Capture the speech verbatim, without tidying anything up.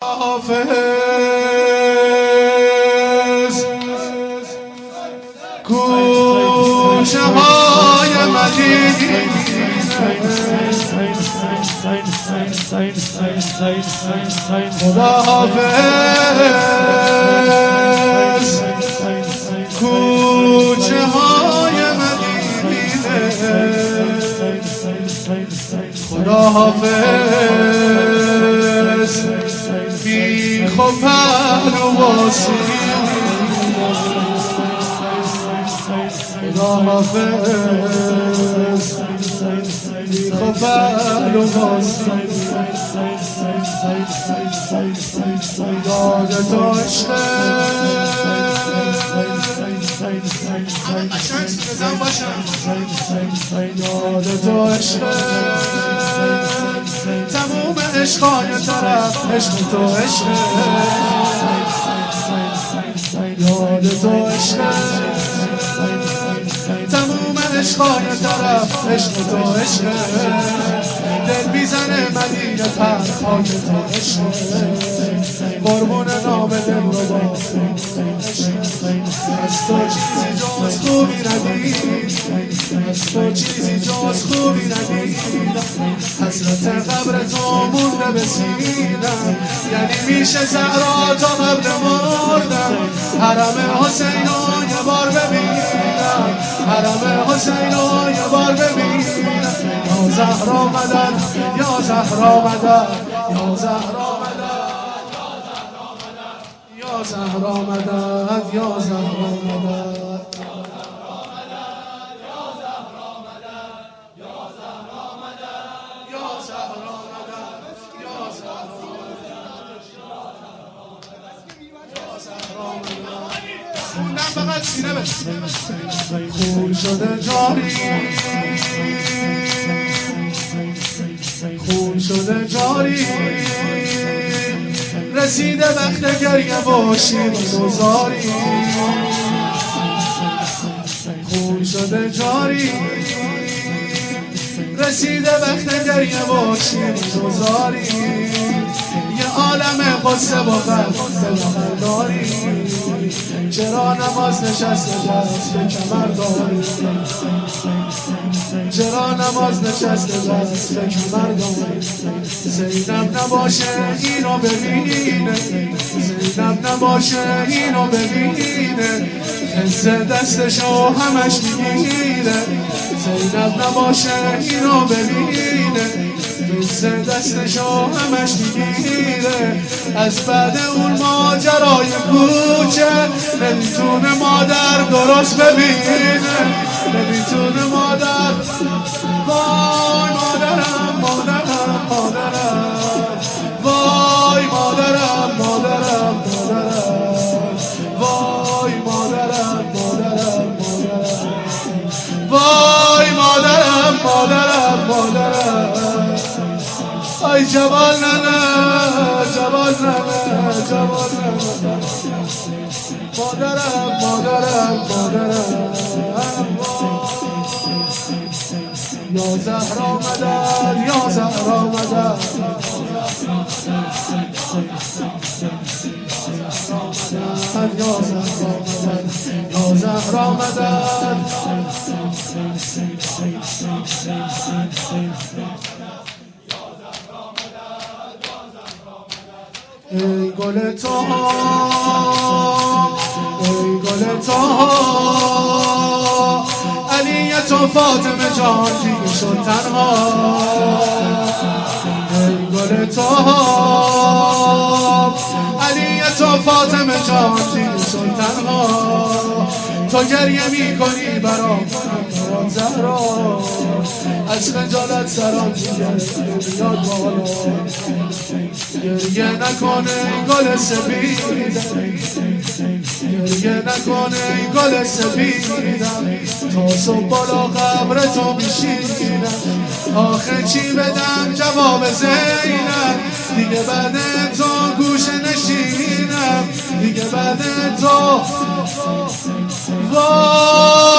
حافظ کوچه های مدینه خدا حافظ کوچه های مدینه خدا حافظ بیخ و پهلو واسی خدا حافظ بیخ و پهلو واسی یاد تو عشقه همه قشنگ سیزن باشم یاد تو عشقه تموم عشقای طرف عشق تو عشقه یاد تو عشقه تموم عشقای طرف عشق تو عشقه دل میزنه مدینه پر خاک تو عشقه قربون نام دل رو با از تو چیزی جز خوبی ندید از تو چیزی جز خوبی ندید حسرت قبر تو مونده به سینم یعنی میشه زهرا تا قبل مردم حرم حسین رو یه بار ببینم حرم حسین رو یه بار ببینم یا زهرا مدد یا زهرا مدد یا زهرا مدد یا زهرا مدد یا زهرا مدد خوندم فقط سینه بس خون شده جاری خون شده جاری رسیده وقت گریه و شیرین گذاری خون شده جاری رسیده وقت گریه و شیرین گذاری یه عالم قصه و غم داری چرا نماز نشسته دست به کمر داری چرا نماز نشسته دست به کمر داری زینب نباشه اینو ببینه زینب نباشه اینو ببینه حس دستشو همش میگیره زینب نباشه اینو ببینه حس دستشو همش میگیره از بعد اون ماجرای کوچه نمیتونه مادر درست ببینه نمیتونه مادر وای مادرم مادرم مادرم وای مادرم مادرم مادرم وای مادرم مادرم مادرم وای مادرم مادرم مادرم ای جوان ننه جوان ننه جوان ننه مادرم مادرم مادرم یا زهرا مدد یا زهرا مدد یا زهرا مدد یا زهرا مدد ای گل تو ای گل تو علی تو فاطمه جان دیگه شد تنها ای گل تو علی تو فاطمه جان دیگه شد تنها تو گریه میکنی برام زهرا از خجالت سرام میاد بالا گریه نکنه این گل سفیدم گریه نکنه این گل سفیدم تا صبح بالا قبر تو میشینم آخه چی بدم جواب زینب دیگه بعد تو گوشه نشینم دیگه بعد تو وای